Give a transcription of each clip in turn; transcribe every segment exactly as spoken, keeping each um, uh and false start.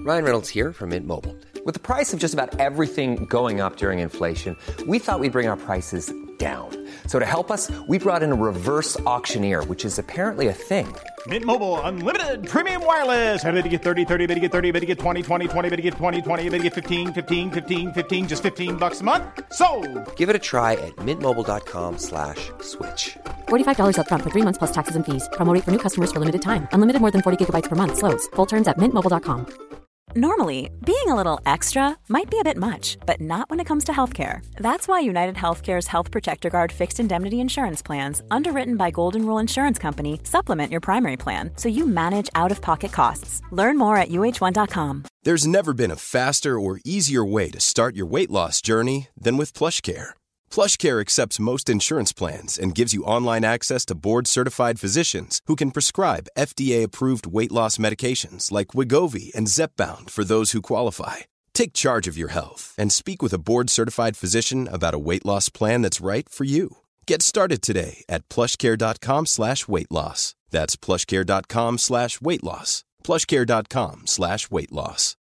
Ryan Reynolds here from Mint Mobile. With the price of just about everything going up during inflation, we thought we'd bring our prices down. So to help us, we brought in a reverse auctioneer, which is apparently a thing. Mint Mobile Unlimited Premium Wireless. How to get thirty, thirty, how to get thirty, how to get twenty, twenty, twenty, how to get twenty, twenty, how to get fifteen, fifteen, fifteen, fifteen, just fifteen bucks a month? Sold! Give it a try at mintmobile.com slash switch. forty-five dollars up front for three months plus taxes and fees. Promo rate for new customers for limited time. Unlimited more than forty gigabytes per month. Slows full terms at mint mobile dot com. Normally, being a little extra might be a bit much, but not when it comes to healthcare. That's why United Healthcare's Health Protector Guard fixed indemnity insurance plans, underwritten by Golden Rule Insurance Company, supplement your primary plan so you manage out-of-pocket costs. Learn more at U H one dot com. There's never been a faster or easier way to start your weight loss journey than with PlushCare. PlushCare accepts most insurance plans and gives you online access to board-certified physicians who can prescribe F D A-approved weight loss medications like Wegovy and Zepbound for those who qualify. Take charge of your health and speak with a board-certified physician about a weight loss plan that's right for you. Get started today at plushcare.com slash weight loss. That's plushcare.com slash weight loss. plushcare.com slash weight loss.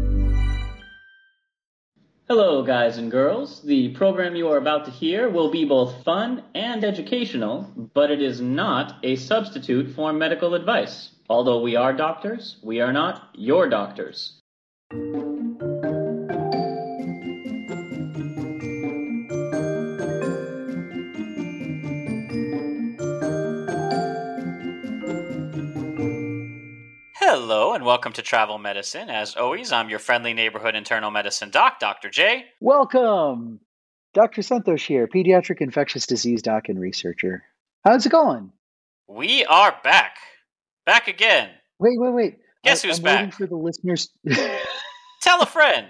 Hello, guys and girls. The program you are about to hear will be both fun and educational, but it is not a substitute for medical advice. Although we are doctors, we are not your doctors. Hello and welcome to Travel Medicine. As always, I'm your friendly neighborhood internal medicine doc, Doctor J. Welcome! Doctor Santosh here, pediatric infectious disease doc and researcher. How's it going? We are back. Back again. Wait, wait, wait. Guess I, who's I'm back? waiting for the listeners. Tell a friend.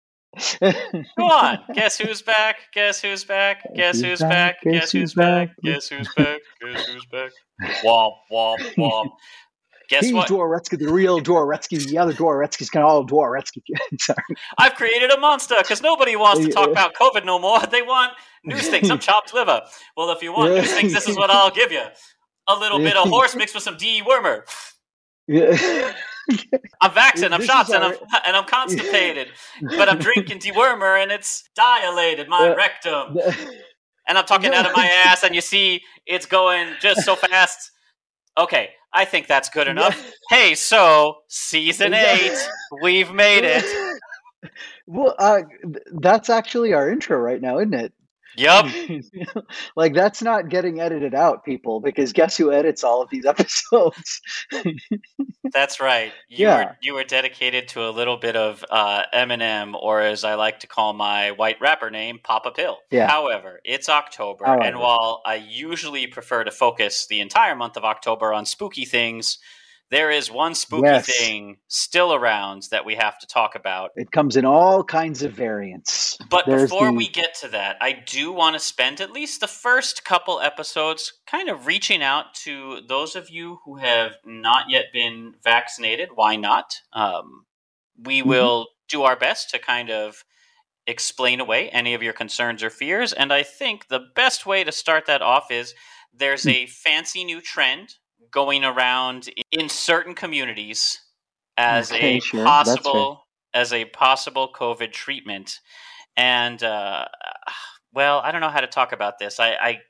Go on. Guess who's back? Guess who's back? Guess who's back? Guess who's back? Guess who's back? Guess who's back? Womp, womp, womp. Guess He's what? Dworetzky, the real Dworetzky. The other Dworetzky's kind of all Dworetzky. Sorry. I've created a monster because nobody wants to talk about COVID no more. They want news things. I'm chopped liver. Well, if you want news things, this is what I'll give you. A little bit of horse mixed with some dewormer. Yeah. I'm vaccinated, I'm This shots, is and our- I'm, and I'm constipated. But I'm drinking dewormer, and it's dilated, my Uh, rectum. And I'm talking out of my ass, and you see it's going just so fast. Okay, I think that's good enough. Hey, so, season eight, we've made it. Well, uh, th- that's actually our intro right now, isn't it? Yup. Like, that's not getting edited out, people, because guess who edits all of these episodes? That's right. You Yeah. were you were dedicated to a little bit of uh, Eminem, or as I like to call my white rapper name, Papa Pill. Yeah. However, it's October, However. and while I usually prefer to focus the entire month of October on spooky things, there is one spooky Yes. thing still around that we have to talk about. It comes in all kinds of variants. But There's before the- we get to that, I do want to spend at least the first couple episodes kind of reaching out to those of you who have not yet been vaccinated. Why not? Um, we Mm-hmm. will do our best to kind of explain away any of your concerns or fears. And I think the best way to start that off is there's Hmm. a fancy new trend going around in certain communities as Okay, a sure. That's possible as a possible COVID treatment. And uh, well, I don't know how to talk about this. I,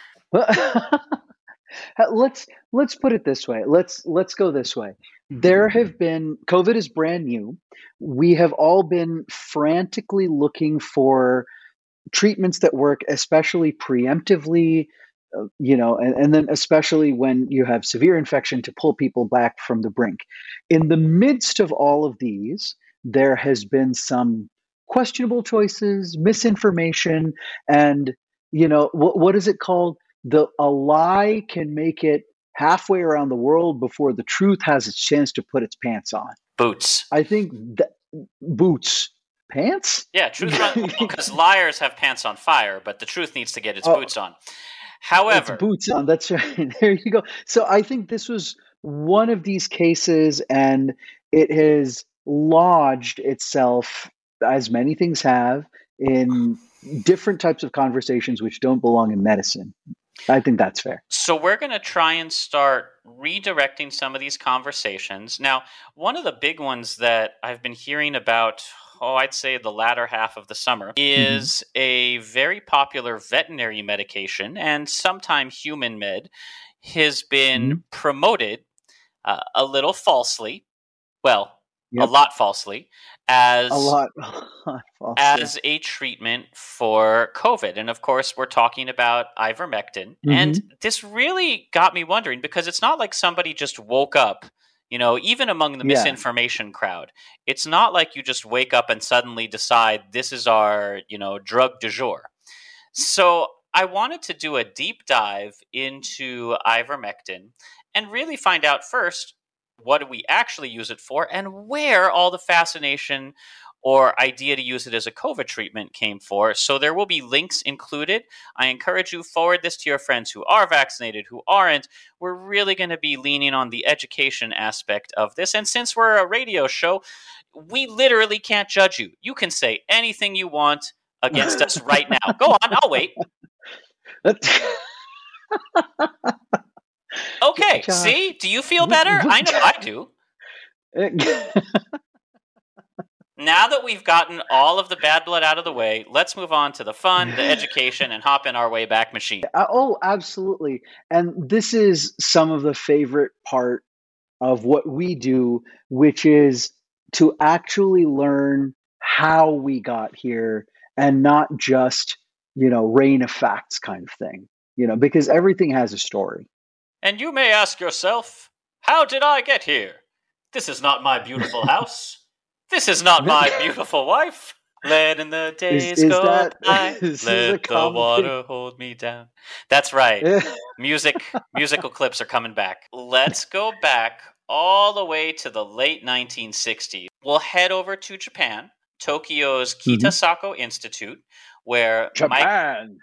I let's let's put it this way. Let's let's go this way. There have been COVID is brand new. We have all been frantically looking for treatments that work, especially preemptively, uh, you know, and, and then especially when you have severe infection to pull people back from the brink. In the midst of all of these, there has been some questionable choices, misinformation, and you know what, what is it called? The a lie can make it halfway around the world before the truth has its chance to put its pants on. boots. I think that, boots, pants. Yeah, truth because liars have pants on fire, but the truth needs to get its Oh. boots on. However, It's boots on. That's right. There you go. So I think this was one of these cases, and it has lodged itself, as many things have, in different types of conversations which don't belong in medicine. I think that's fair. so we're going to try and start redirecting some of these conversations. Now, one of the big ones that I've been hearing about, oh, I'd say the latter half of the summer, is mm-hmm. a very popular veterinary medication and sometime human med has been mm-hmm. promoted uh, a little falsely, well, yep. a lot falsely, as a lot, a lot falsely. as a treatment for COVID. And of course, we're talking about ivermectin. Mm-hmm. And this really got me wondering, because it's not like somebody just woke up, you know, even among the yeah. misinformation crowd. It's not like you just wake up and suddenly decide this is our, you know, drug du jour. So I wanted to do a deep dive into ivermectin and really find out first, what do we actually use it for, and where all the fascination or idea to use it as a COVID treatment came for. So there will be links included. I encourage you, forward this to your friends who are vaccinated, who aren't. We're really going to be leaning on the education aspect of this. And since we're a radio show, we literally can't judge you. You can say anything you want against us right now. Go on, I'll wait. Okay, Josh. See? Do you feel better? I know I do. Now that we've gotten all of the bad blood out of the way, let's move on to the fun, the education, and hop in our way back machine. Oh, absolutely. And this is some of the favorite part of what we do, which is to actually learn how we got here and not just, you know, rain of facts kind of thing, you know, because everything has a story. And you may ask yourself, how did I get here? This is not my beautiful house. This is not my beautiful wife. Let in the days is, is go that, by. Let the water hold me down. That's right. Music, musical clips are coming back. Let's go back all the way to the late nineteen sixties. We'll head over to Japan, Tokyo's Kitasato mm-hmm. Institute, where Japan,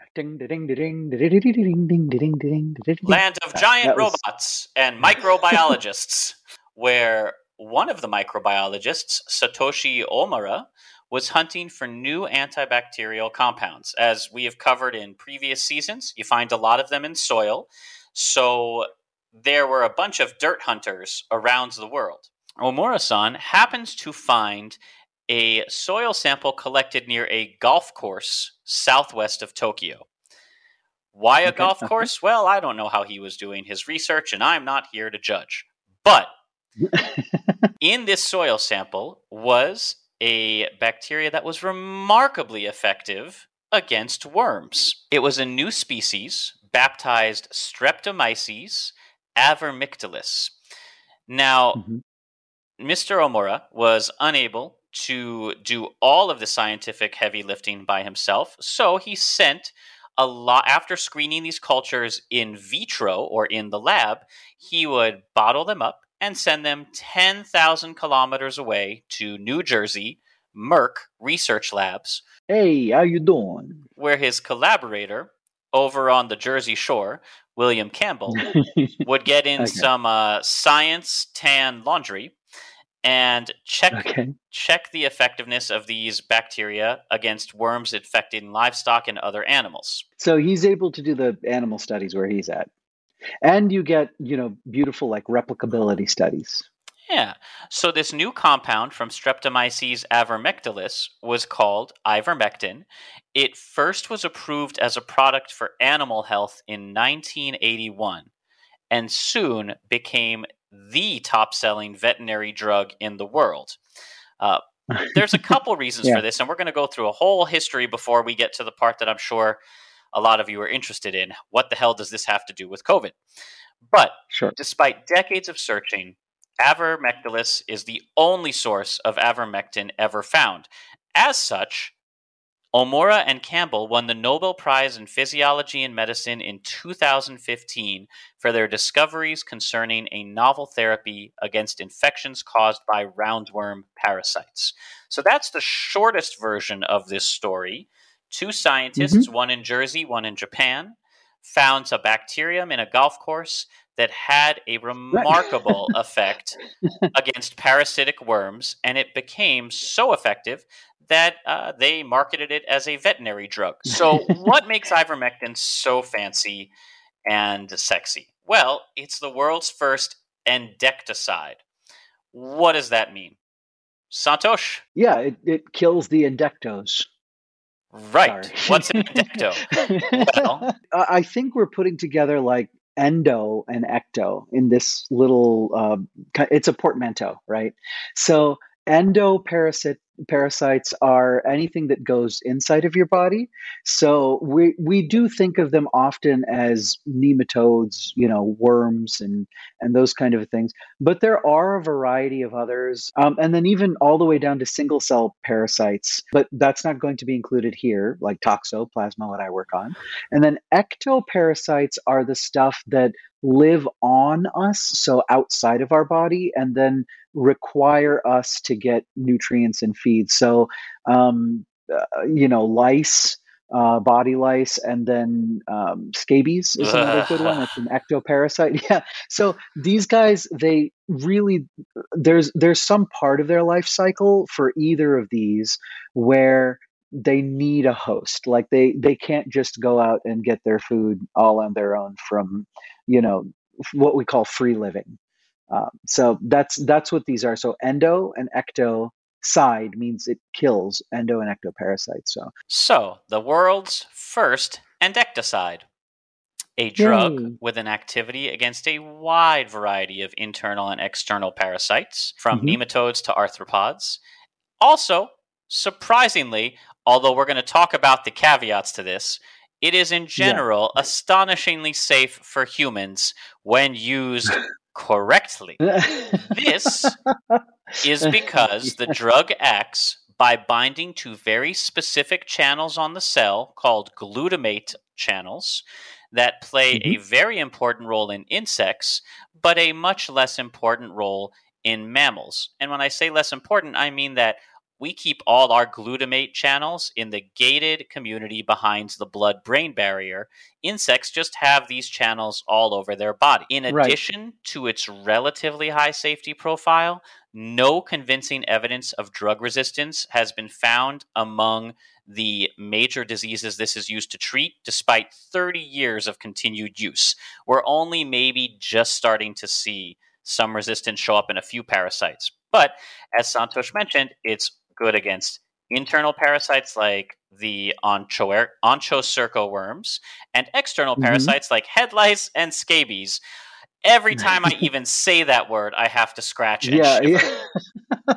land of giant was... robots and microbiologists, where one of the microbiologists, Satoshi Omura, was hunting for new antibacterial compounds. As we have covered in previous seasons, you find a lot of them in soil. So there were a bunch of dirt hunters around the world. Omura-san happens to find a soil sample collected near a golf course southwest of Tokyo. Why a okay. golf course? Well, I don't know how he was doing his research, and I'm not here to judge. But in this soil sample was a bacteria that was remarkably effective against worms. It was a new species, baptized Streptomyces avermictilis. Now, mm-hmm. Mister Omura was unable to do all of the scientific heavy lifting by himself, so he sent a lot, after screening these cultures in vitro or in the lab, he would bottle them up and send them ten thousand kilometers away to New Jersey, Merck Research Labs. Hey, how you doing? Where his collaborator over on the Jersey Shore, William Campbell, would get in okay. some uh, science tan laundry and check okay. check the effectiveness of these bacteria against worms infecting livestock and other animals. So he's able to do the animal studies where he's at. And you get, you know, beautiful like replicability studies. Yeah. So this new compound from Streptomyces avermictilis was called ivermectin. It first was approved as a product for animal health in nineteen eighty-one and soon became the top-selling veterinary drug in the world. Uh, there's a couple reasons yeah. for this, and we're going to go through a whole history before we get to the part that I'm sure a lot of you are interested in. What the hell does this have to do with COVID? But sure. despite decades of searching, avermectilis is the only source of avermectin ever found. As such, Omura and Campbell won the Nobel Prize in Physiology and Medicine in two thousand fifteen for their discoveries concerning a novel therapy against infections caused by roundworm parasites. So that's the shortest version of this story. Two scientists, mm-hmm. one in Jersey, one in Japan, found a bacterium in a golf course that had a remarkable effect against parasitic worms, and it became so effective that uh, they marketed it as a veterinary drug. So what makes ivermectin so fancy and sexy? Well, it's the world's first endecticide. What does that mean? Santosh? Yeah, it, it kills the endectos. Right. Sorry. What's an endecto? Well, I I think we're putting together like endo and ecto in this little, uh, ki- it's a portmanteau, right? So endoparasite parasites are anything that goes inside of your body. So we we do think of them often as nematodes, you know, worms and and those kind of things. But there are a variety of others, um, and then even all the way down to single cell parasites. But that's not going to be included here, like toxoplasma, what I work on. And then ectoparasites are the stuff that live on us, so outside of our body, and then require us to get nutrients and feed. So, um, uh, you know, lice, uh, body lice, and then um, scabies is another good one. That's an ectoparasite. Yeah. So these guys, they really there's there's some part of their life cycle for either of these where they need a host. Like they they can't just go out and get their food all on their own from, you know, what we call free living. Um, so that's that's what these are. So endo and ecto side means it kills endo and ectoparasites. So so the world's first endecticide, a drug yay. with an activity against a wide variety of internal and external parasites, from hmm nematodes to arthropods. Also, surprisingly, although we're going to talk about the caveats to this, it is in Yeah. general astonishingly safe for humans when used correctly. This is because the drug acts by binding to very specific channels on the cell called glutamate channels that play Mhm. a very important role in insects, but a much less important role in mammals. And when I say less important, I mean that we keep all our glutamate channels in the gated community behind the blood-brain barrier. Insects just have these channels all over their body. In Right. addition to its relatively high safety profile, no convincing evidence of drug resistance has been found among the major diseases this is used to treat, despite thirty years of continued use. We're only maybe just starting to see some resistance show up in a few parasites. But as Santosh mentioned, it's good against internal parasites like the oncho- onchocerco worms and external Mhm. parasites like head lice and scabies. Every time I even say that word, I have to scratch and Yeah, shiver. yeah.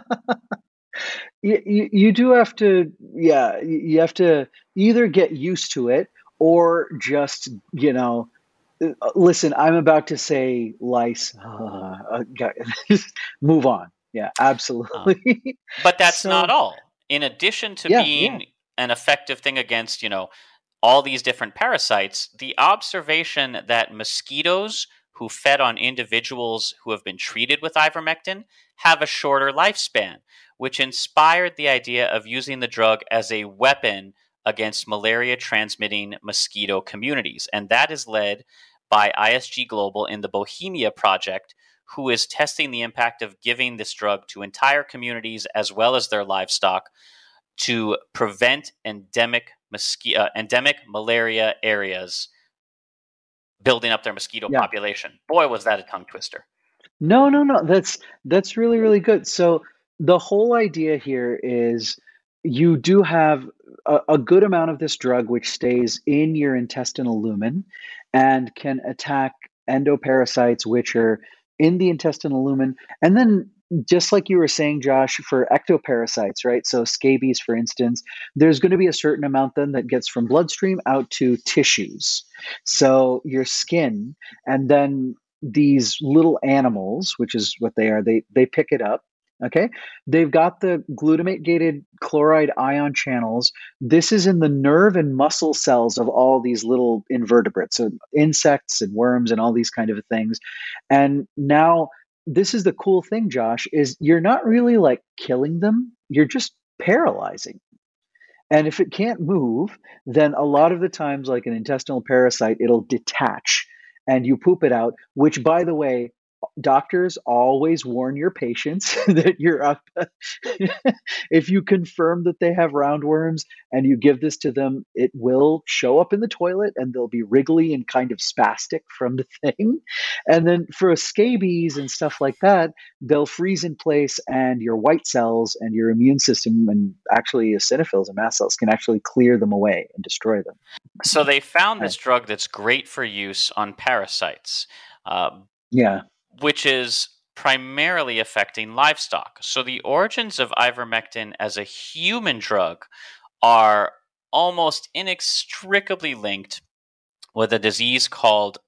you, you you do have to, yeah, you you have to either get used to it or just, you know, uh, listen, I'm about to say lice. Uh, uh, got- move on. Yeah, Um, absolutely. but that's not So, all. In addition to yeah, yeah. being an effective thing against, you know, all these different parasites, the observation that mosquitoes who fed on individuals who have been treated with ivermectin have a shorter lifespan, which inspired the idea of using the drug as a weapon against malaria transmitting mosquito communities. And that is led by I S G Global in the Bohemia Project, who is testing the impact of giving this drug to entire communities as well as their livestock to prevent endemic mosquito, uh, endemic malaria areas building up their mosquito Yeah. population. Boy, was that a tongue twister. No, no, no. That's that's really, really good. So the whole idea here is you do have a, a good amount of this drug which stays in your intestinal lumen and can attack endoparasites which are in the intestinal lumen. And then just like you were saying, Josh, for ectoparasites, right? So scabies, for instance, there's going to be a certain amount then that gets from bloodstream out to tissues. So your skin, and then these little animals, which is what they are, they they pick it up. Okay, they've got the glutamate gated chloride ion channels. This is in the nerve and muscle cells of all these little invertebrates, so insects and worms and all these kind of things. And now this is the cool thing, Josh, is you're not really like killing them, you're just paralyzing. And if it can't move, then a lot of the times, like an intestinal parasite, it'll detach and you poop it out, which, by the way, doctors always warn your patients that you're up. If you confirm that they have roundworms and you give this to them, it will show up in the toilet and they'll be wriggly and kind of spastic from the thing. And then for scabies and stuff like that, they'll freeze in place and your white cells and your immune system and actually eosinophils and mast cells can actually clear them away and destroy them. So they found this drug that's great for use on parasites. Uh, yeah. Which is primarily affecting livestock. So the origins of ivermectin as a human drug are almost inextricably linked with a disease called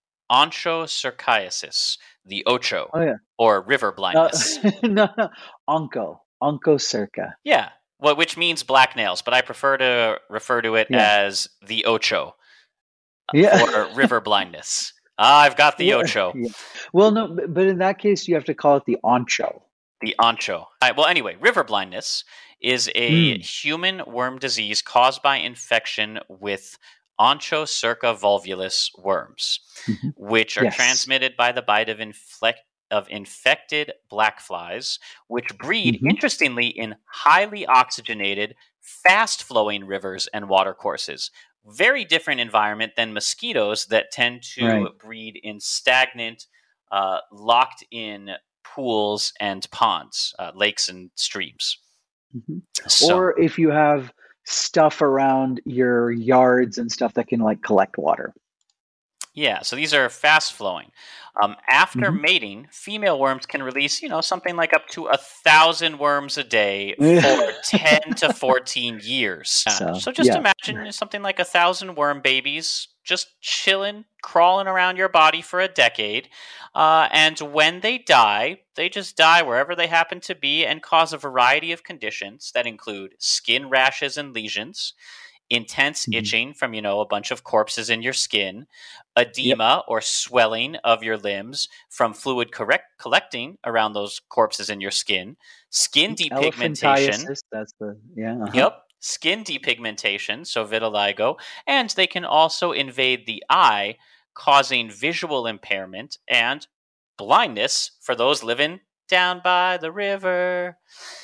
onchocerciasis, the ocho, oh, yeah. or river blindness. Uh, no, no, onco, onchocerca. Yeah, well, which means black nails, but I prefer to refer to it yeah. as the ocho, yeah. or river blindness. Ah, I've got the ocho. Yeah. Well, no, but in that case, you have to call it the oncho. The oncho. All right, well, anyway, river blindness is a mm. human worm disease caused by infection with Onchocerca volvulus worms, mm-hmm. which are yes. transmitted by the bite of, inflect, of infected black flies, which breed, mm-hmm. interestingly, in highly oxygenated, fast-flowing rivers and watercourses. Very different environment than mosquitoes that tend to right. breed in stagnant, uh, locked-in pools and ponds, uh, lakes and streams. Mm-hmm. So, or if you have stuff around your yards and stuff that can like collect water. Yeah, so these are fast-flowing. Um, after Mhm. mating, female worms can release, you know, something like up to a thousand worms a day for ten to fourteen years. Uh, So, so just yeah. imagine something like a thousand worm babies just chilling, crawling around your body for a decade. Uh, and when they die, they just die wherever they happen to be and cause a variety of conditions that include skin rashes and lesions, intense Mhm. itching from, you know, a bunch of corpses in your skin, edema or swelling of your limbs from fluid correct collecting around those corpses in your skin, skin depigmentation. Elephantiasis, that's the, yeah. uh-huh. Yep. Skin depigmentation, so vitiligo, and they can also invade the eye, causing visual impairment and blindness for those living down by the river.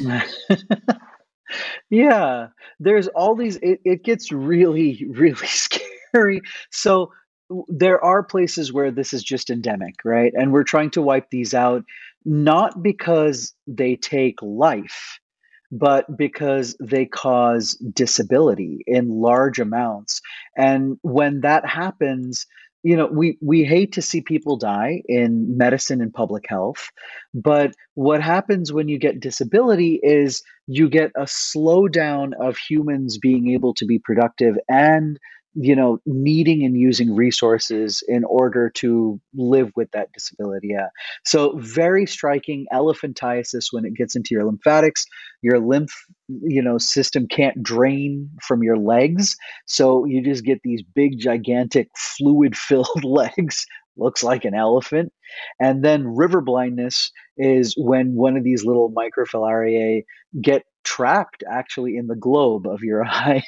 Yeah, there's all these, it, it gets really, really scary. So w- there are places where this is just endemic, right? And we're trying to wipe these out, not because they take life, but because they cause disability in large amounts. And when that happens, you know, we, we hate to see people die in medicine and public health, but what happens when you get disability is you get a slowdown of humans being able to be productive and, you know, needing and using resources in order to live with that disability. Yeah. So very striking elephantiasis when it gets into your lymphatics, your lymph, you know, system can't drain from your legs. So you just get these big, gigantic fluid filled legs, looks like an elephant. And then river blindness is when one of these little microfilariae get trapped actually in the globe of your eye.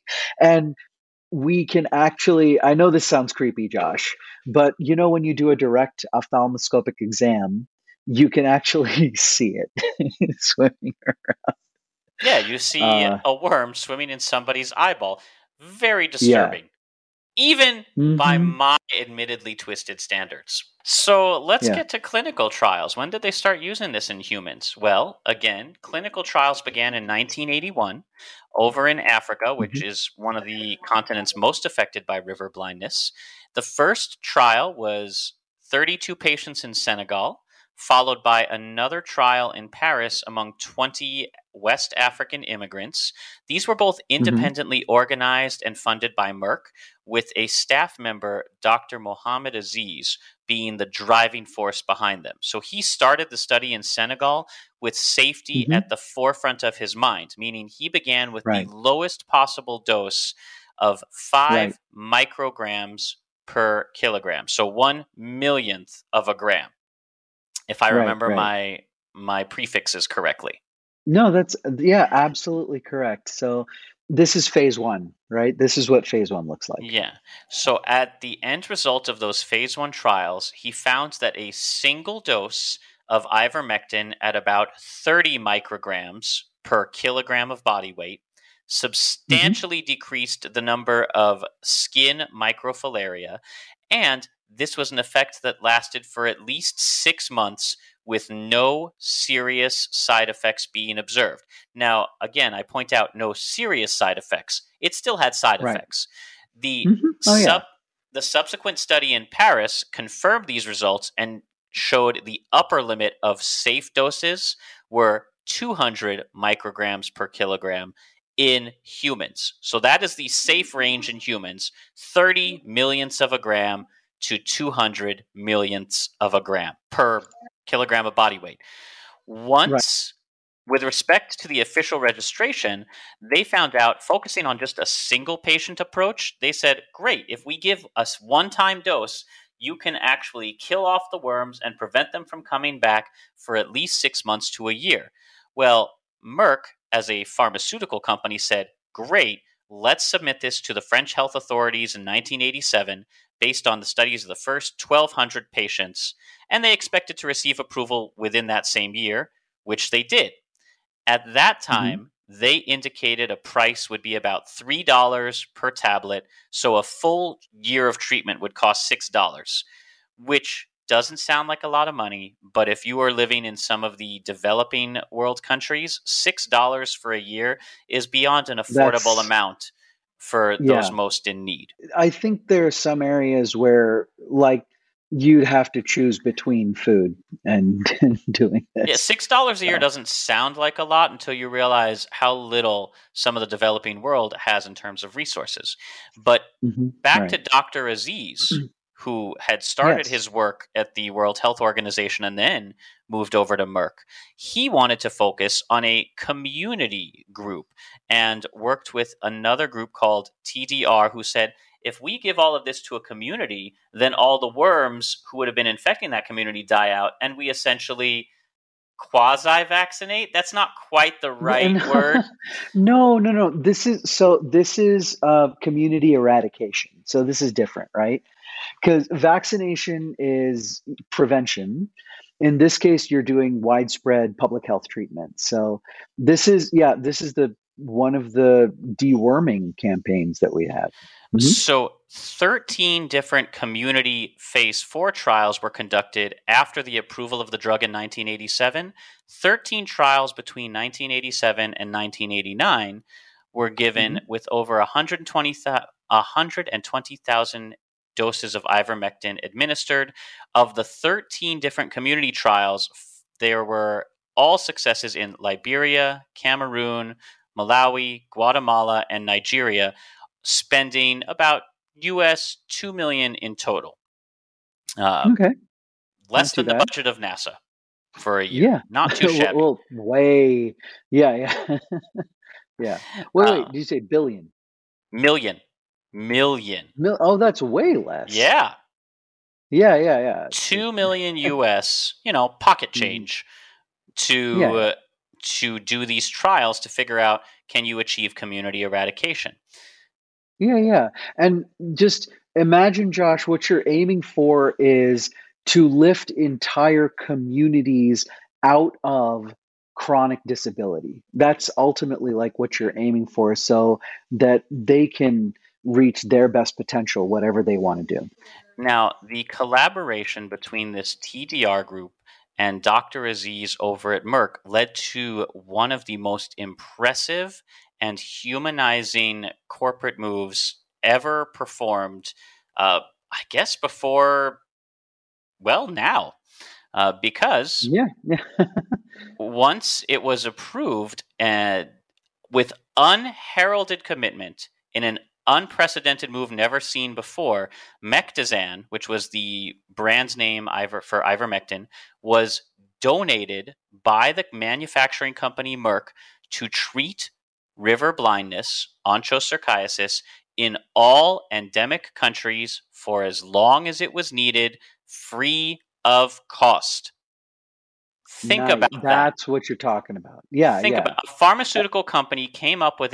And we can actually, I know this sounds creepy, Josh, but you know, when you do a direct ophthalmoscopic exam, you can actually see it swimming around. Yeah, you see Uh, a worm swimming in somebody's eyeball. Very disturbing. Even by Mhm. my admittedly twisted standards. So let's Yeah. get to clinical trials. When did they start using this in humans? Well, again, clinical trials began in nineteen eighty-one over in Africa, which Mhm. is one of the continents most affected by river blindness. The first trial was thirty-two patients in Senegal, followed by another trial in Paris among twenty West African immigrants. These were both independently organized and funded by Merck, with a staff member, Doctor Mohamed Aziz, being the driving force behind them. So he started the study in Senegal with safety Mhm. at the forefront of his mind, meaning he began with Right. the lowest possible dose of five micrograms per kilogram, so one millionth of a gram, if I Right, remember right. my my prefixes correctly. No, that's, yeah, absolutely correct. So this is phase one, right? This is what phase one looks like. Yeah. So at the end result of those phase one trials, he found that a single dose of ivermectin at about thirty micrograms per kilogram of body weight substantially mm-hmm. decreased the number of skin microfilaria, and this was an effect that lasted for at least six months with no serious side effects being observed. Now, again, I point out no serious side effects. It still had side right. effects. The, mm-hmm. oh, sub, yeah. the subsequent study in Paris confirmed these results and showed the upper limit of safe doses were two hundred micrograms per kilogram in humans. So that is the safe range in humans, thirty millionths of a gram to two hundred millionths of a gram per kilogram of body weight. Once, right. with respect to the official registration, they found out, focusing on just a single patient approach, they said, great, if we give a one-time dose, you can actually kill off the worms and prevent them from coming back for at least six months to a year. Well, Merck, as a pharmaceutical company, said, great, let's submit this to the French health authorities in nineteen eighty-seven based on the studies of the first twelve hundred patients, and they expected to receive approval within that same year, which they did. At that time, mm-hmm. they indicated a price would be about three dollars per tablet, so a full year of treatment would cost six dollars, which doesn't sound like a lot of money, but if you are living in some of the developing world countries, six dollars for a year is beyond an affordable That's, amount for those yeah. most in need. I think there are some areas where, like, you'd have to choose between food and doing this. Yeah, six dollars a year doesn't sound like a lot until you realize how little some of the developing world has in terms of resources. But mm-hmm. back right. to Doctor Aziz, who had started yes. his work at the World Health Organization and then moved over to Merck. He wanted to focus on a community group and worked with another group called T D R, who said, if we give all of this to a community, then all the worms who would have been infecting that community die out, and we essentially quasi-vaccinate. That's not quite the right no, word. No, no, no. This is so. This is uh, community eradication. So this is different, right? Because vaccination is prevention. In this case, you're doing widespread public health treatment. So this is, yeah, this is the one of the deworming campaigns that we have. Mm-hmm. So thirteen different community phase four trials were conducted after the approval of the drug in nineteen eighty-seven. thirteen trials between nineteen eighty-seven and nineteen eighty-nine were given mm-hmm. with over one hundred twenty thousand doses of ivermectin administered. Of the thirteen different community trials, there were all successes in Liberia, Cameroon, Malawi, Guatemala, and Nigeria, spending about U S two million dollars in total. Uh, okay. Less than the bad. budget of NASA for a year. Yeah. Not too shabby. Well, way. Yeah, yeah. yeah. Wait, wait. Uh, Did you say billion? Million. Million. Mil- oh, that's way less. Yeah. Yeah, yeah, yeah. Two million U S, you know, pocket change to yeah. uh, to do these trials to figure out, can you achieve community eradication? Yeah, yeah. And just imagine, Josh, what you're aiming for is to lift entire communities out of chronic disability. That's ultimately like what you're aiming for, so that they can reach their best potential, whatever they want to do. Now, the collaboration between this T D R group and Doctor Aziz over at Merck led to one of the most impressive and humanizing corporate moves ever performed, uh, I guess before, well, now. Uh, because yeah, yeah. once it was approved uh, with unheralded commitment in an unprecedented move never seen before, Mectizan, which was the brand's name for ivermectin, was donated by the manufacturing company Merck to treat river blindness, onchocerciasis, in all endemic countries for as long as it was needed, free of cost. Think nice. about That's that. That's what you're talking about. Yeah, Think yeah. about a pharmaceutical company came up with a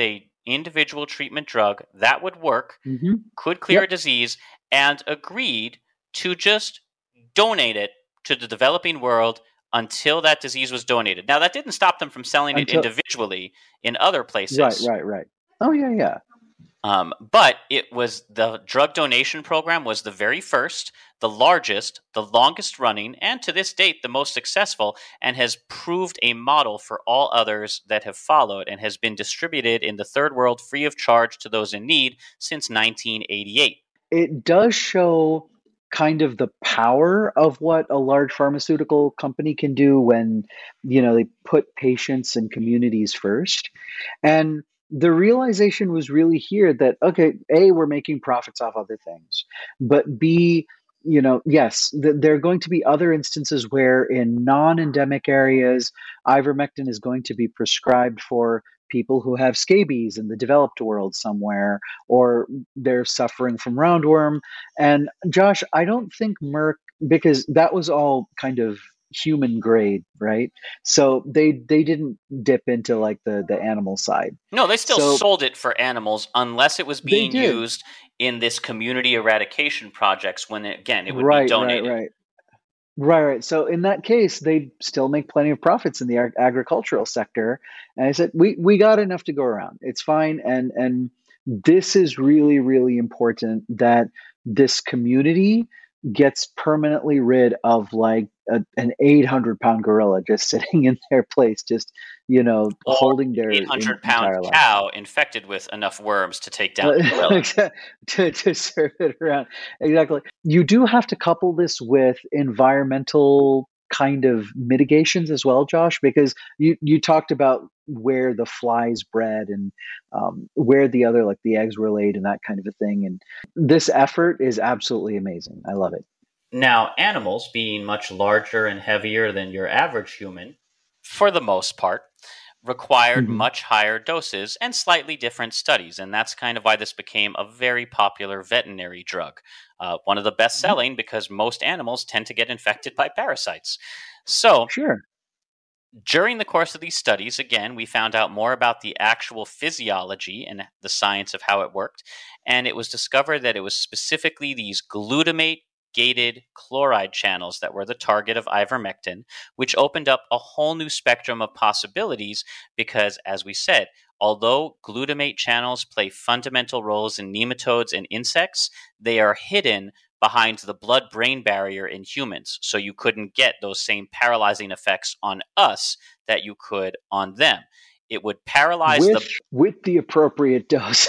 individual treatment drug that would work, Mm-hmm. could clear Yep. a disease, and agreed to just donate it to the developing world until that disease was donated. Now, that didn't stop them from selling it Until individually in other places. right, right, right. Oh yeah, yeah. Um, but it was the drug donation program was the very first, the largest, the longest running, and to this date the most successful, and has proved a model for all others that have followed, and has been distributed in the third world free of charge to those in need since nineteen eighty-eight. It does show kind of the power of what a large pharmaceutical company can do when, you know, they put patients and communities first. And the realization was really here that, okay, A, we're making profits off other things, but B, you know, yes, th- there are going to be other instances where in non-endemic areas, ivermectin is going to be prescribed for people who have scabies in the developed world somewhere, or they're suffering from roundworm. And Josh, I don't think Merck, because that was all kind of human grade, right? So they they didn't dip into like the the animal side. No, they still So sold it for animals unless it was they being did. used in this community eradication projects when, again, it would be Right, right, donated. right. Right, right. So in that case, they still make plenty of profits in the ag- agricultural sector. And I said, we we got enough to go around. It's fine. And and this is really, really important that this community gets permanently rid of like a, an eight hundred pound gorilla just sitting in their place, just, you know, Or holding their eight in, hundred pound entire life. cow infected with enough worms to take down a gorilla. to, to serve it around. Exactly. You do have to couple this with environmental kind of mitigations as well, Josh, because you, you talked about where the flies bred and um, where the other, like the eggs were laid and that kind of a thing. And this effort is absolutely amazing. I love it. Now, animals, being much larger and heavier than your average human, for the most part, required Mhm. much higher doses and slightly different studies. And that's kind of why this became a very popular veterinary drug. Uh, one of the best selling because most animals tend to get infected by parasites. So, Sure. during the course of these studies, again, we found out more about the actual physiology and the science of how it worked. And it was discovered that it was specifically these glutamate gated chloride channels that were the target of ivermectin, which opened up a whole new spectrum of possibilities because, as we said, although glutamate channels play fundamental roles in nematodes and insects, they are hidden behind the blood-brain barrier in humans, so you couldn't get those same paralyzing effects on us that you could on them. It would paralyze With, the... with the appropriate dose.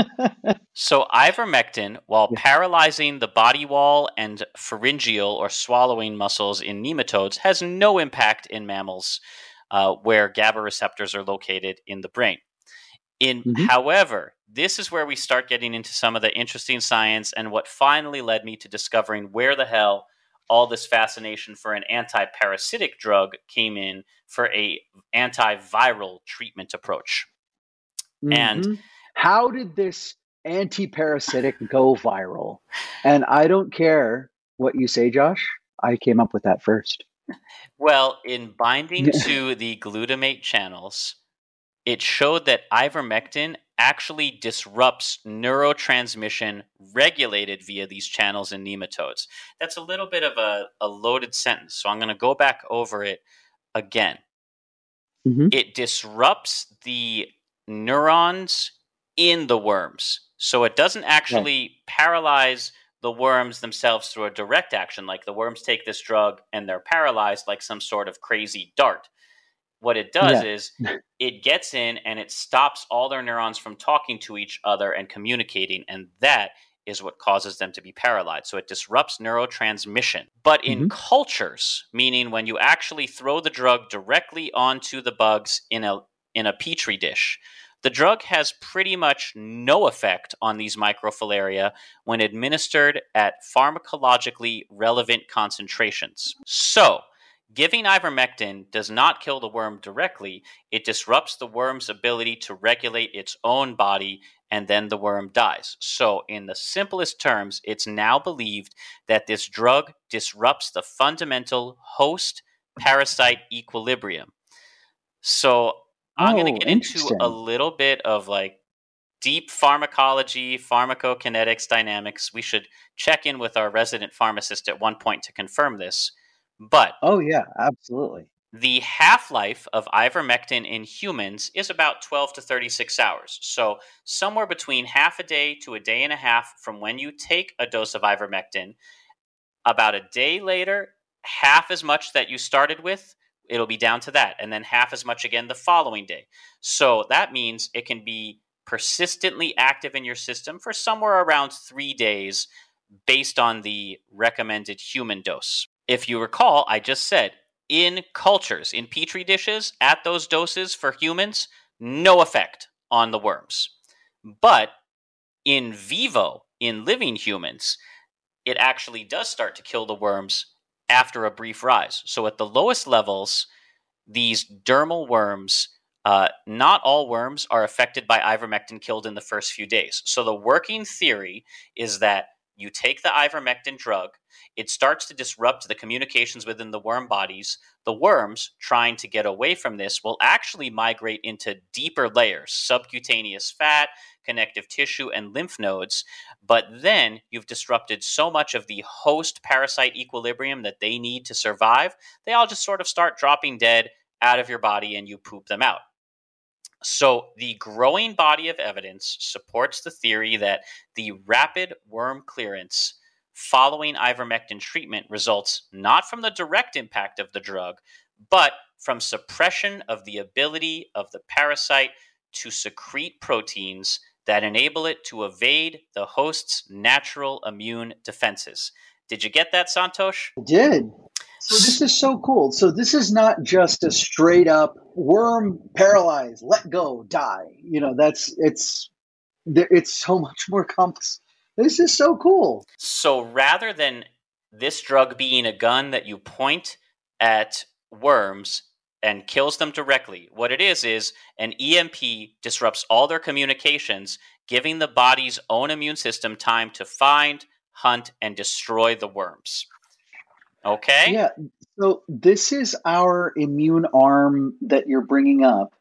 So ivermectin, while Yeah. paralyzing the body wall and pharyngeal or swallowing muscles in nematodes, has no impact in mammals uh, where GABA receptors are located in the brain. In, Mhm. However, this is where we start getting into some of the interesting science and what finally led me to discovering where the hell all this fascination for an anti-parasitic drug came in for a antiviral treatment approach. And Mhm. How did this anti-parasitic go viral? And I don't care what you say, Josh. I came up with that first. well, in binding to the glutamate channels, it showed that ivermectin actually disrupts neurotransmission regulated via these channels in nematodes. That's a little bit of a, a loaded sentence, so I'm going to go back over it again. Mhm. It disrupts the neurons in the worms. So it doesn't actually paralyze the worms themselves through a direct action, like the worms take this drug and they're paralyzed like some sort of crazy dart. What it does Yeah. is it gets in and it stops all their neurons from talking to each other and communicating, and that is what causes them to be paralyzed. So it disrupts neurotransmission. But in Mhm. cultures, meaning when you actually throw the drug directly onto the bugs in a in a petri dish, the drug has pretty much no effect on these microfilaria when administered at pharmacologically relevant concentrations. So, giving ivermectin does not kill the worm directly. It disrupts the worm's ability to regulate its own body, and then the worm dies. So, in the simplest terms, it's now believed that this drug disrupts the fundamental host-parasite equilibrium. So, I'm going Oh, to get into interesting. a little bit of like deep pharmacology, pharmacokinetics, dynamics. We should check in with our resident pharmacist at one point to confirm this. But oh yeah, absolutely. The half-life of ivermectin in humans is about twelve to thirty-six hours. So somewhere between half a day to a day and a half from when you take a dose of ivermectin. About a day later, half as much that you started with, it'll be down to that. And then half as much again the following day. So that means it can be persistently active in your system for somewhere around three days based on the recommended human dose. If you recall, I just said, in cultures, in petri dishes, at those doses for humans, no effect on the worms. But in vivo, in living humans, it actually does start to kill the worms after a brief rise. So at the lowest levels, these dermal worms, uh, not all worms are affected by ivermectin killed in the first few days. So the working theory is that you take the ivermectin drug, it starts to disrupt the communications within the worm bodies. The worms, trying to get away from this, will actually migrate into deeper layers, subcutaneous fat, connective tissue, and lymph nodes. But then you've disrupted so much of the host parasite equilibrium that they need to survive, they all just sort of start dropping dead out of your body and you poop them out. So the growing body of evidence supports the theory that the rapid worm clearance following ivermectin treatment results not from the direct impact of the drug, but from suppression of the ability of the parasite to secrete proteins that enable it to evade the host's natural immune defenses. Did you get that, Santosh? I did. So this is so cool. So this is not just a straight up worm paralyzed, let go, die. You know, that's it's it's so much more complex. This is so cool. So rather than this drug being a gun that you point at worms and kills them directly, what it is is an E M P disrupts all their communications, giving the body's own immune system time to find, hunt, and destroy the worms. Okay? Yeah. So this is our immune arm that you're bringing up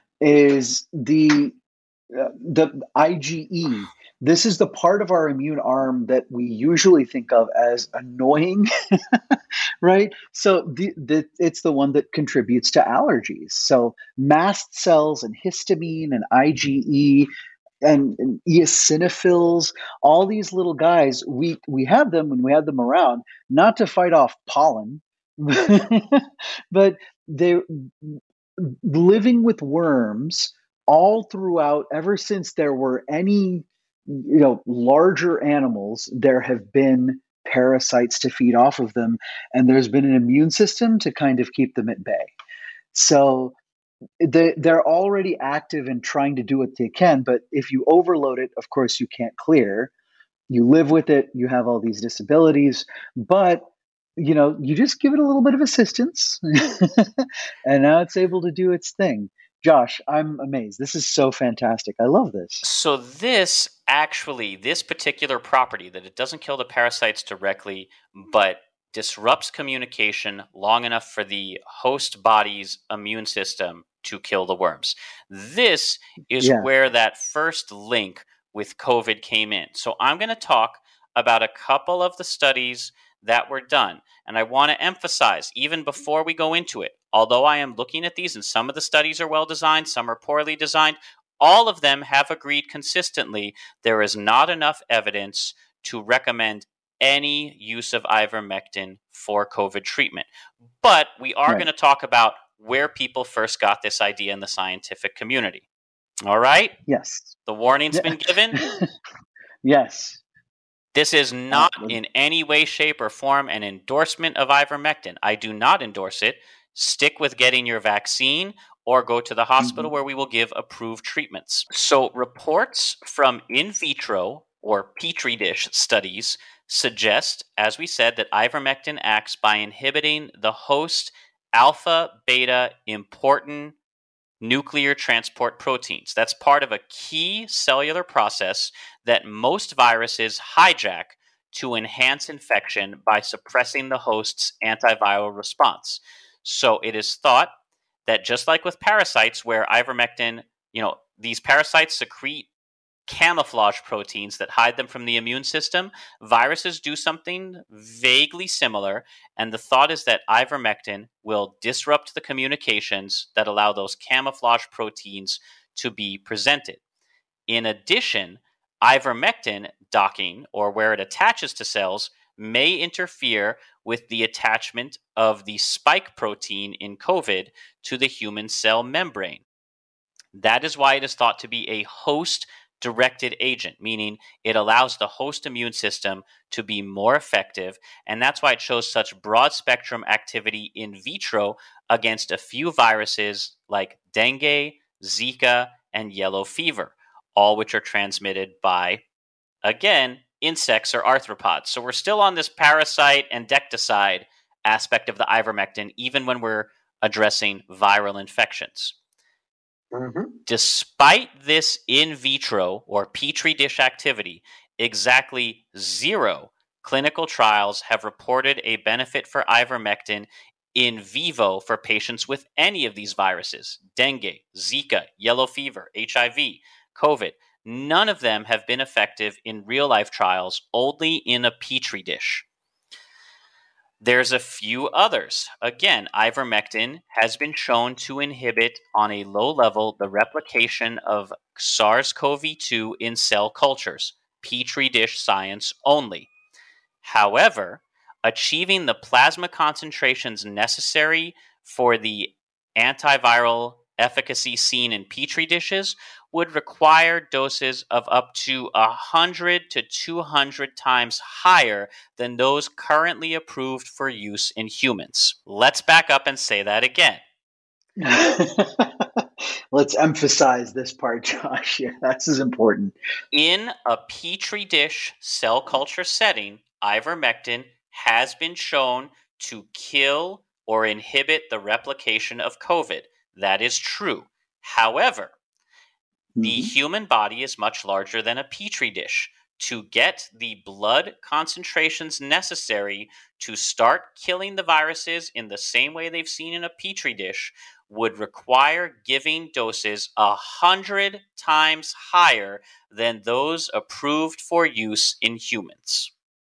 is the uh, the I G E. This is the part of our immune arm that we usually think of as annoying, right? So the, the, it's the one that contributes to allergies. So mast cells and histamine and I G E and, and eosinophils, all these little guys, we, we have them when we have them around, not to fight off pollen, but they're living with worms all throughout, ever since there were any you know, larger animals, there have been parasites to feed off of them, and there's been an immune system to kind of keep them at bay. So they, they're already active and trying to do what they can, but if you overload it, of course, you can't clear. You live with it, you have all these disabilities, but you know, you just give it a little bit of assistance, and now it's able to do its thing. Josh, I'm amazed. This is so fantastic. I love this. So this actually, this particular property, that it doesn't kill the parasites directly, but disrupts communication long enough for the host body's immune system to kill the worms. This is yeah. where that first link with COVID came in. So I'm going to talk about a couple of the studies that were done. And I want to emphasize, even before we go into it, although I am looking at these and some of the studies are well designed, some are poorly designed, all of them have agreed consistently there is not enough evidence to recommend any use of ivermectin for COVID treatment. But we are right. going to talk about where people first got this idea in the scientific community. All right? Yes. The warning's been given? Yes. This is not in any way, shape, or form an endorsement of ivermectin. I do not endorse it. Stick with getting your vaccine or go to the hospital mm-hmm. where we will give approved treatments. So reports from in vitro or petri dish studies suggest, as we said, that ivermectin acts by inhibiting the host alpha, beta, important nuclear transport proteins. That's part of a key cellular process that most viruses hijack to enhance infection by suppressing the host's antiviral response. So it is thought that just like with parasites, where ivermectin, you know, these parasites secrete camouflage proteins that hide them from the immune system. Viruses do something vaguely similar, and the thought is that ivermectin will disrupt the communications that allow those camouflage proteins to be presented. In addition, ivermectin docking, or where it attaches to cells, may interfere with the attachment of the spike protein in COVID to the human cell membrane. That is why it is thought to be a host-directed agent, meaning it allows the host immune system to be more effective, and that's why it shows such broad-spectrum activity in vitro against a few viruses like dengue, Zika, and yellow fever, all which are transmitted by, again, insects or arthropods. So we're still on this parasite and decticide aspect of the ivermectin, even when we're addressing viral infections. Mm-hmm. Despite this in vitro or petri dish activity, exactly zero clinical trials have reported a benefit for ivermectin in vivo for patients with any of these viruses: dengue, Zika, yellow fever, H I V, COVID. None of them have been effective in real-life trials, only in a petri dish. There's a few others. Again, ivermectin has been shown to inhibit on a low level the replication of SARS-C o V two in cell cultures, petri dish science only. However, achieving the plasma concentrations necessary for the antiviral efficacy seen in petri dishes would require doses of up to one hundred to two hundred times higher than those currently approved for use in humans. Let's back up and say that again. Let's emphasize this part, Josh. Yeah, this is important. In a petri dish cell culture setting, ivermectin has been shown to kill or inhibit the replication of COVID. That is true. However, the mm-hmm. human body is much larger than a petri dish. To get the blood concentrations necessary to start killing the viruses in the same way they've seen in a petri dish would require giving doses a hundred times higher than those approved for use in humans.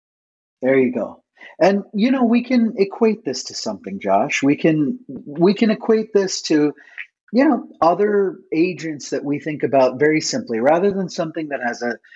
There you go. And, you know, we can equate this to something, Josh. We can we can equate this to, you know, other agents that we think about very simply, rather than something that has a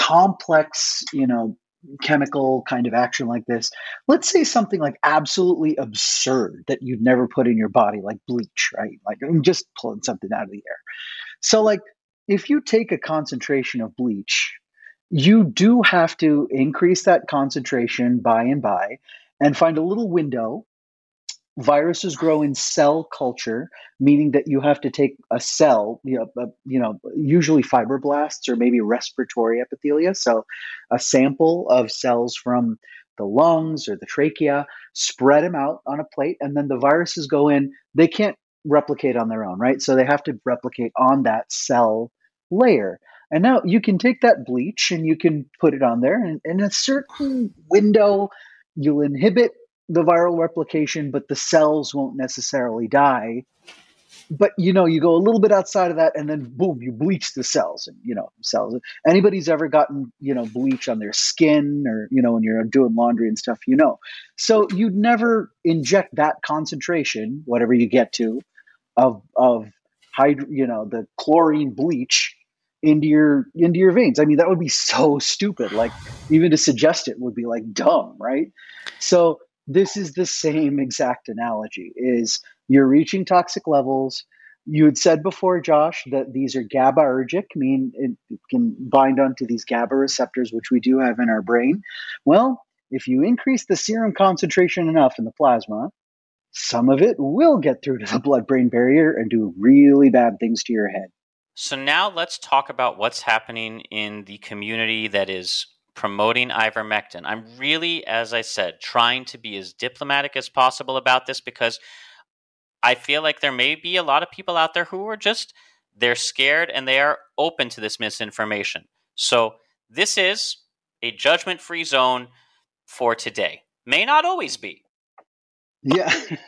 complex, you know, chemical kind of action like this. Let's say something like absolutely absurd that you'd never put in your body, like bleach, right? Like I'm just pulling something out of the air. So like if you take a concentration of bleach, you do have to increase that concentration by and by and find a little window. Viruses grow in cell culture, meaning that you have to take a cell, you know, uh, you know, usually fibroblasts or maybe respiratory epithelia. So a sample of cells from the lungs or the trachea, spread them out on a plate, and then the viruses go in. They can't replicate on their own, right? So they have to replicate on that cell layer. And now you can take that bleach and you can put it on there, and in a certain window, you'll inhibit the viral replication, but the cells won't necessarily die. But, you know, you go a little bit outside of that and then boom, you bleach the cells and, you know, cells. Anybody's ever gotten, you know, bleach on their skin or, you know, when you're doing laundry and stuff, you know. So you'd never inject that concentration, whatever you get to, of, of hyd- you know, the chlorine bleach into your, into your veins. I mean, that would be so stupid. Like even to suggest it would be like dumb, right? So this is the same exact analogy, is you're reaching toxic levels. You had said before, Josh, that these are GABAergic, mean it, it can bind onto these GABA receptors, which we do have in our brain. Well, if you increase the serum concentration enough in the plasma, some of it will get through to the blood-brain barrier and do really bad things to your head. So now let's talk about what's happening in the community that is promoting ivermectin. I'm really, as I said, trying to be as diplomatic as possible about this because I feel like there may be a lot of people out there who are just, they're scared and they are open to this misinformation. So this is a judgment-free zone for today. May not always be. Yeah.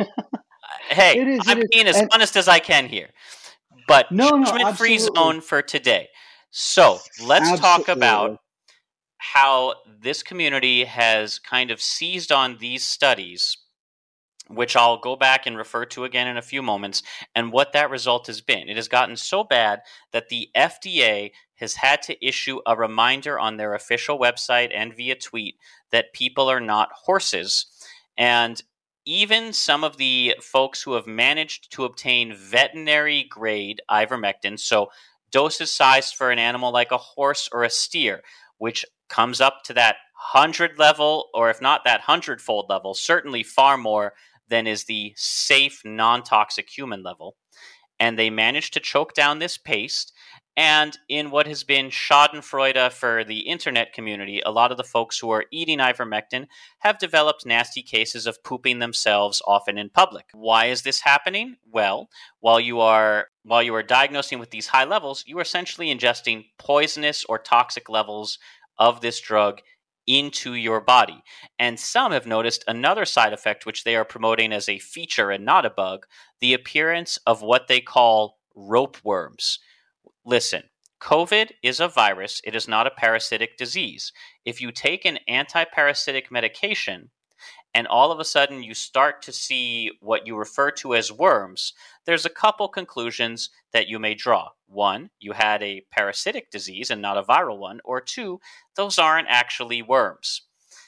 Hey, it is, I'm it being is. as and- honest as I can here. But no, judgment-free no, zone for today. So let's Absolutely. talk about how this community has kind of seized on these studies, which I'll go back and refer to again in a few moments, and what that result has been. It has gotten so bad that the F D A has had to issue a reminder on their official website and via tweet that people are not horses. And even some of the folks who have managed to obtain veterinary grade ivermectin, so doses sized for an animal like a horse or a steer, which comes up to that hundred level, or if not that hundredfold level, certainly far more than is the safe, non-toxic human level. And they managed to choke down this paste. And in what has been schadenfreude for the internet community, a lot of the folks who are eating ivermectin have developed nasty cases of pooping themselves, often in public. Why is this happening? Well, while you are while you are diagnosing with these high levels, you are essentially ingesting poisonous or toxic levels of this drug into your body. And some have noticed another side effect, which they are promoting as a feature and not a bug, the appearance of what they call rope worms. Listen, COVID is a virus. It is not a parasitic disease. If you take an anti-parasitic medication and all of a sudden you start to see what you refer to as worms, there's a couple conclusions that you may draw. One, you had a parasitic disease and not a viral one. Or two, those aren't actually worms.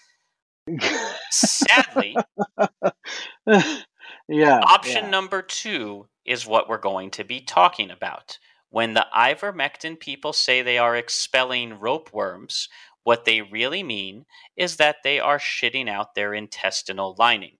Sadly, yeah. option yeah. number two is what we're going to be talking about. When the ivermectin people say they are expelling rope worms, what they really mean is that they are shitting out their intestinal lining.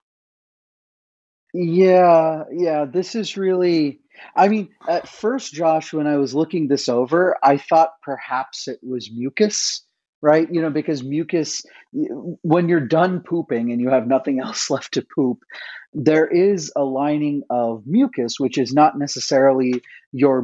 Yeah, yeah, this is really, I mean, at first, Josh, when I was looking this over, I thought perhaps it was mucus, right? You know, because mucus, when you're done pooping and you have nothing else left to poop, there is a lining of mucus, which is not necessarily your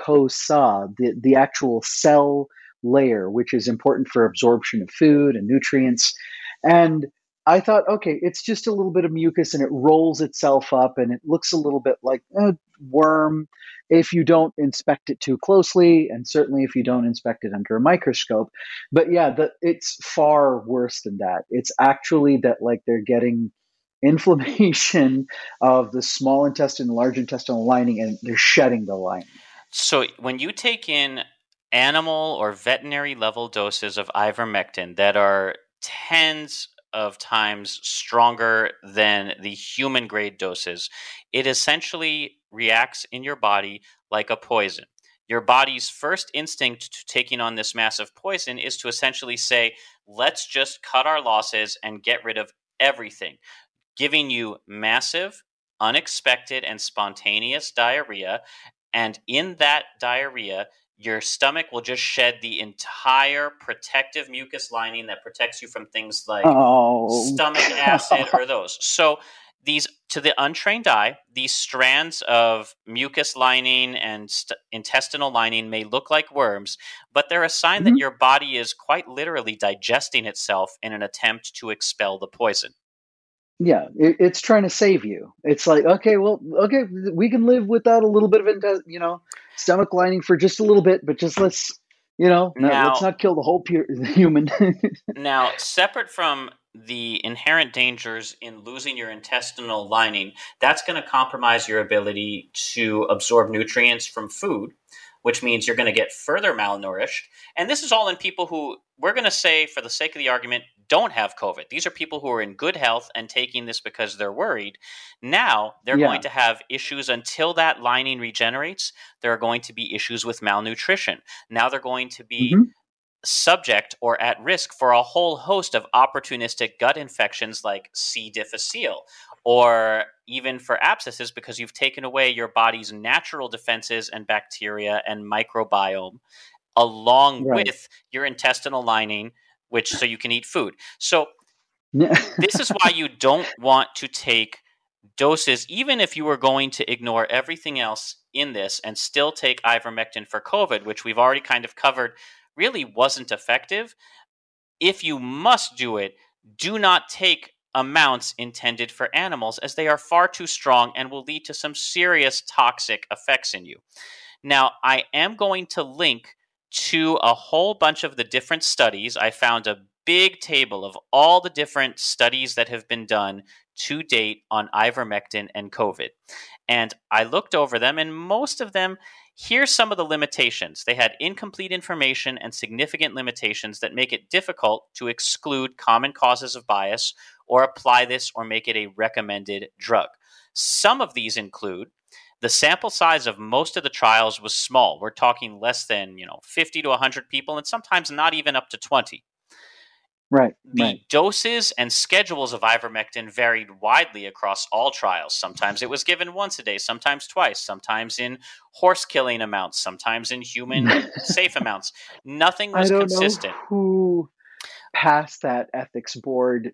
mucosa, the, the actual cell layer, which is important for absorption of food and nutrients. And I thought, okay, it's just a little bit of mucus and it rolls itself up and it looks a little bit like a worm if you don't inspect it too closely, and certainly if you don't inspect it under a microscope. But yeah, the, it's far worse than that. It's actually that like they're getting inflammation of the small intestine, large intestinal lining, and they're shedding the lining. So when you take in animal or veterinary level doses of ivermectin that are tens of times stronger than the human grade doses, it essentially reacts in your body like a poison. Your body's first instinct to taking on this massive poison is to essentially say, let's just cut our losses and get rid of everything, giving you massive, unexpected, and spontaneous diarrhea. And in that diarrhea, your stomach will just shed the entire protective mucus lining that protects you from things like oh, stomach God. acid or those. So these, to the untrained eye, these strands of mucus lining and st- intestinal lining may look like worms, but they're a sign Mm-hmm. that your body is quite literally digesting itself in an attempt to expel the poison. Yeah, it, it's trying to save you. It's like, okay, well, okay, we can live without a little bit of, inte- you know, stomach lining for just a little bit, but just let's, you know, not, Now- let's not kill the whole pure human. Now, separate from the inherent dangers in losing your intestinal lining, that's going to compromise your ability to absorb nutrients from food, which means you're going to get further malnourished. And this is all in people who, we're going to say, for the sake of the argument, don't have COVID. These are people who are in good health and taking this because they're worried. Now they're Yeah. going to have issues until that lining regenerates. There are going to be issues with malnutrition. Now they're going to be Mhm. subject or at risk for a whole host of opportunistic gut infections like C. difficile, or even for abscesses because you've taken away your body's natural defenses and bacteria and microbiome along Right. with your intestinal lining, which so you can eat food. So this is why you don't want to take doses, even if you were going to ignore everything else in this and still take ivermectin for COVID, which we've already kind of covered really wasn't effective. If you must do it, do not take amounts intended for animals, as they are far too strong and will lead to some serious toxic effects in you. Now, I am going to link to a whole bunch of the different studies. I found a big table of all the different studies that have been done to date on ivermectin and COVID. And I looked over them, and most of them, here's some of the limitations. They had incomplete information and significant limitations that make it difficult to exclude common causes of bias or apply this or make it a recommended drug. Some of these include the sample size of most of the trials was small. We're talking less than, you know, fifty to one hundred people, and sometimes not even up to twenty. Right. The right. doses and schedules of ivermectin varied widely across all trials. Sometimes it was given once a day, sometimes twice, sometimes in horse killing amounts, sometimes in human safe amounts. Nothing was I don't consistent. know who passed that ethics board.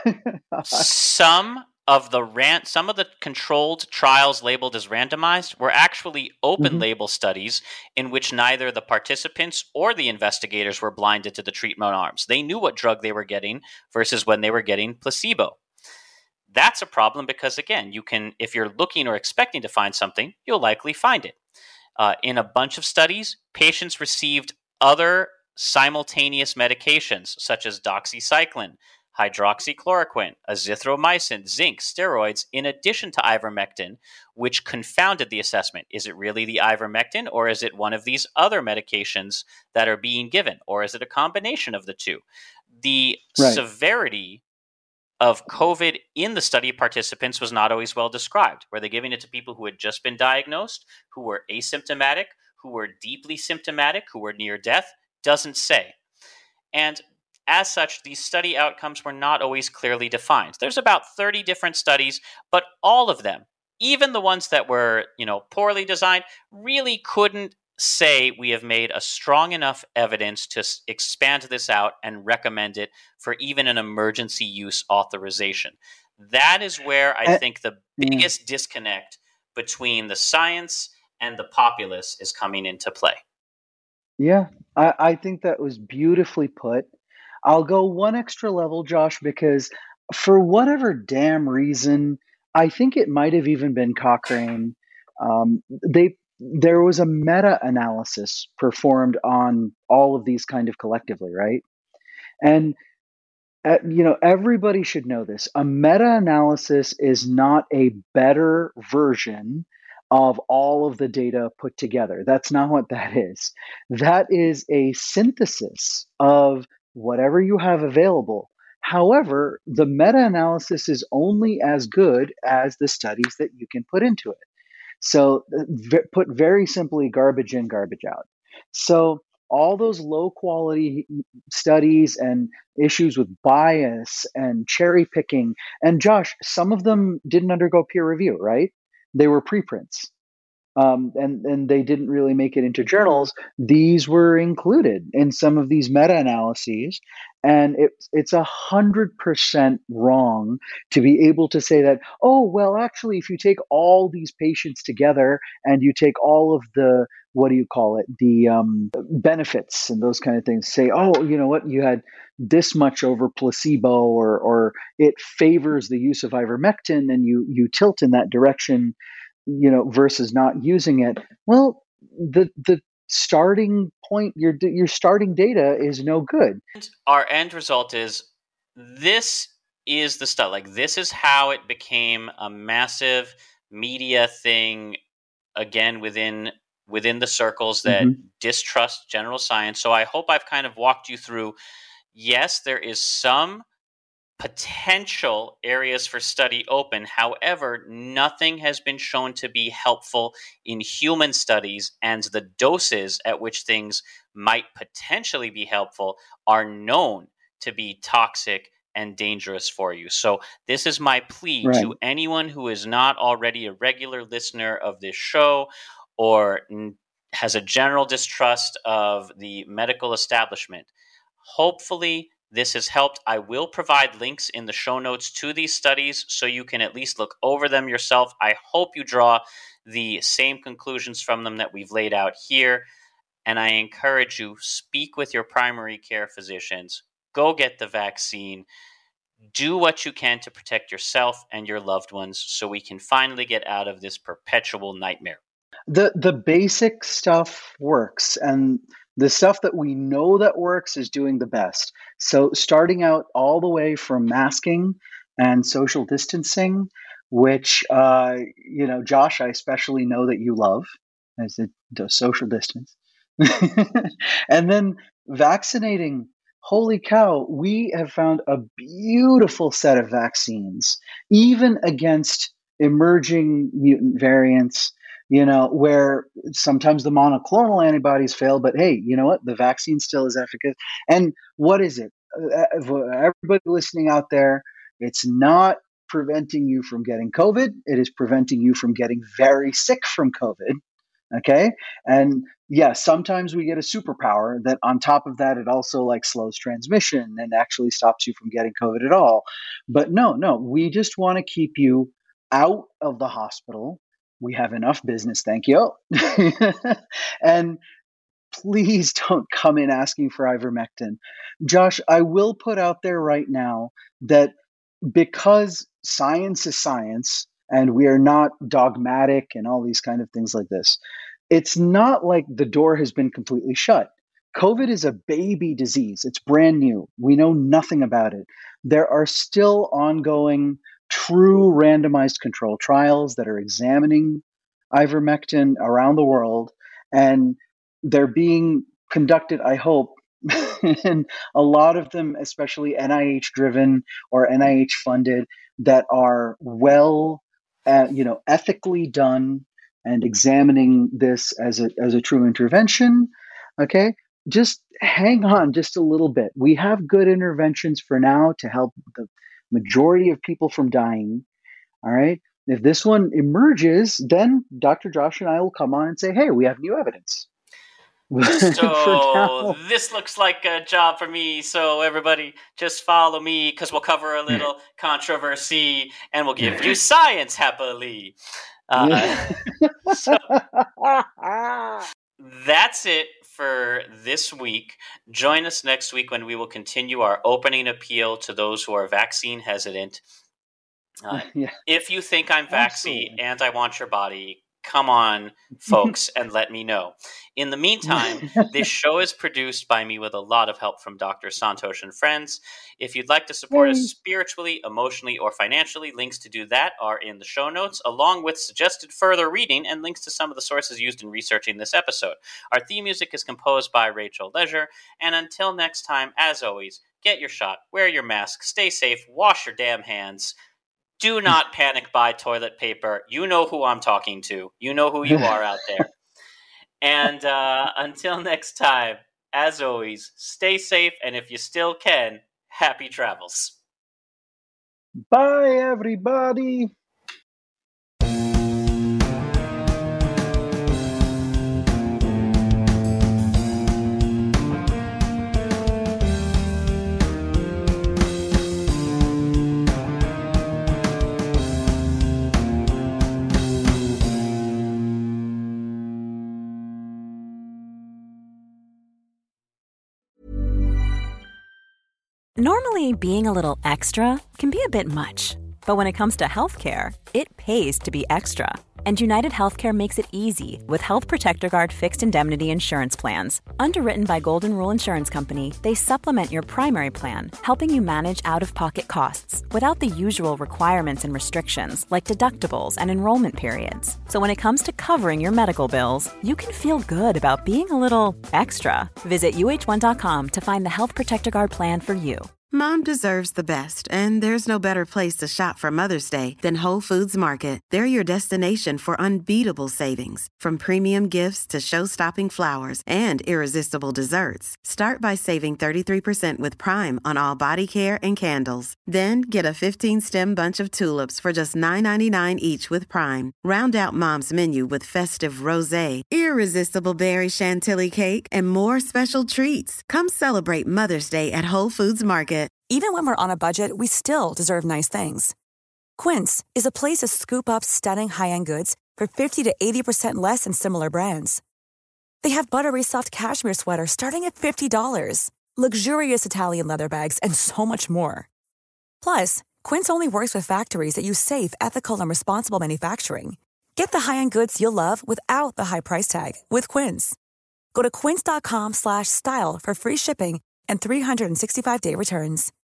Some of the ran- some of the controlled trials labeled as randomized were actually open Mhm. label studies in which neither the participants or the investigators were blinded to the treatment arms. They knew what drug they were getting versus when they were getting placebo. That's a problem because, again, you can, if you're looking or expecting to find something, you'll likely find it. Uh, in a bunch of studies, patients received other simultaneous medications such as doxycycline, hydroxychloroquine, azithromycin, zinc, steroids, in addition to ivermectin, which confounded the assessment. Is it really the ivermectin, or is it one of these other medications that are being given, or is it a combination of the two? The Right. severity of COVID in the study participants was not always well described. Were they giving it to people who had just been diagnosed, who were asymptomatic, who were deeply symptomatic, who were near death? Doesn't say. And as such, these study outcomes were not always clearly defined. There's about thirty different studies, but all of them, even the ones that were, you know, poorly designed, really couldn't say we have made a strong enough evidence to s- expand this out and recommend it for even an emergency use authorization. That is where I Uh, think the yeah. biggest disconnect between the science and the populace is coming into play. Yeah, I, I think that was beautifully put. I'll go one extra level, Josh, because for whatever damn reason, I think it might have even been Cochrane. Um, they there was a meta-analysis performed on all of these kind of collectively, right? And uh, you know, everybody should know this. A meta-analysis is not a better version of all of the data put together. That's not what that is. That is a synthesis of whatever you have available. However, the meta-analysis is only as good as the studies that you can put into it. So, uh, v- put very simply, garbage in, garbage out. So, all those low quality studies and issues with bias and cherry picking, and Josh, some of them didn't undergo peer review, right? They were preprints. Um, and and they didn't really make it into journals. These were included in some of these meta-analyses, and it's it's a hundred percent wrong to be able to say that, oh well, actually, if you take all these patients together and you take all of the, what do you call it, the um, benefits and those kind of things, say, oh, you know what, you had this much over placebo, or or it favors the use of ivermectin, and you you tilt in that direction, you know, versus not using it. Well, the the starting point, your your starting data is no good. Our end result is this is the stuff. Like, this is how it became a massive media thing, again, within within the circles that Mhm. distrust general science. So I hope I've kind of walked you through. Yes, there is some potential areas for study open. However, nothing has been shown to be helpful in human studies, and the doses at which things might potentially be helpful are known to be toxic and dangerous for you. So this is my plea Right. to anyone who is not already a regular listener of this show, or n- has a general distrust of the medical establishment. Hopefully, this has helped. I will provide links in the show notes to these studies so you can at least look over them yourself. I hope you draw the same conclusions from them that we've laid out here. And I encourage you, speak with your primary care physicians. Go get the vaccine. Do what you can to protect yourself and your loved ones so we can finally get out of this perpetual nightmare. The the basic stuff works, and The stuff that we know that works is doing the best. So starting out all the way from masking and social distancing, which, uh, you know, Josh, I especially know that you love as it does social distance. And then vaccinating. Holy cow, we have found a beautiful set of vaccines, even against emerging mutant variants, you know, where sometimes the monoclonal antibodies fail, but hey, you know what? The vaccine still is efficacious. And what is it? Uh, for everybody listening out there, it's not preventing you from getting COVID. It is preventing you from getting very sick from COVID. Okay. And yeah, sometimes we get a superpower that on top of that, it also like slows transmission and actually stops you from getting COVID at all. But no, no, we just want to keep you out of the hospital. We have enough business. Thank you. And please don't come in asking for ivermectin. Josh, I will put out there right now that because science is science, and we are not dogmatic and all these kind of things like this, it's not like the door has been completely shut. COVID is a baby disease. It's brand new. We know nothing about it. There are still ongoing true randomized control trials that are examining ivermectin around the world, and they're being conducted, I hope, and a lot of them, especially N I H driven or N I H funded, that are well Uh, you know, ethically done and examining this as a as a true intervention. Okay, just hang on just a little bit. We have good interventions for now to help the majority of people from dying. All right. If this one emerges, then Doctor Josh and I will come on and say, "Hey, we have new evidence." So this looks like a job for me. So everybody just follow me because we'll cover a little controversy and we'll give you science happily. Uh, so that's it for this week. Join us next week when we will continue our opening appeal to those who are vaccine hesitant. Uh, yeah. If you think I'm vaccine and I want your body, come on, folks, and let me know. In the meantime, this show is produced by me with a lot of help from Doctor Santosh and friends. If you'd like to support hey. us spiritually, emotionally, or financially, links to do that are in the show notes, along with suggested further reading and links to some of the sources used in researching this episode. Our theme music is composed by Rachel Leisure, and until next time, as always, get your shot, wear your mask, stay safe, wash your damn hands. Do not panic buy toilet paper. You know who I'm talking to. You know who you are out there. And uh, until next time, as always, stay safe. And if you still can, happy travels. Bye, everybody. Normally, being a little extra can be a bit much, but when it comes to healthcare, it pays to be extra. And United Healthcare makes it easy with Health Protector Guard fixed indemnity insurance plans. Underwritten by Golden Rule Insurance Company, they supplement your primary plan, helping you manage out-of-pocket costs without the usual requirements and restrictions like deductibles and enrollment periods. So when it comes to covering your medical bills, you can feel good about being a little extra. Visit U H one dot com to find the Health Protector Guard plan for you. Mom deserves the best, and there's no better place to shop for Mother's Day than Whole Foods Market. They're your destination for unbeatable savings, from premium gifts to show-stopping flowers and irresistible desserts. Start by saving thirty-three percent with Prime on all body care and candles. Then get a fifteen-stem bunch of tulips for just nine ninety-nine each with Prime. Round out Mom's menu with festive rosé, irresistible berry chantilly cake, and more special treats. Come celebrate Mother's Day at Whole Foods Market. Even when we're on a budget, we still deserve nice things. Quince is a place to scoop up stunning high-end goods for fifty to eighty percent less than similar brands. They have buttery soft cashmere sweaters starting at fifty dollars, luxurious Italian leather bags, and so much more. Plus, Quince only works with factories that use safe, ethical, and responsible manufacturing. Get the high-end goods you'll love without the high price tag with Quince. Go to quince.com slash style for free shipping and three sixty-five day returns.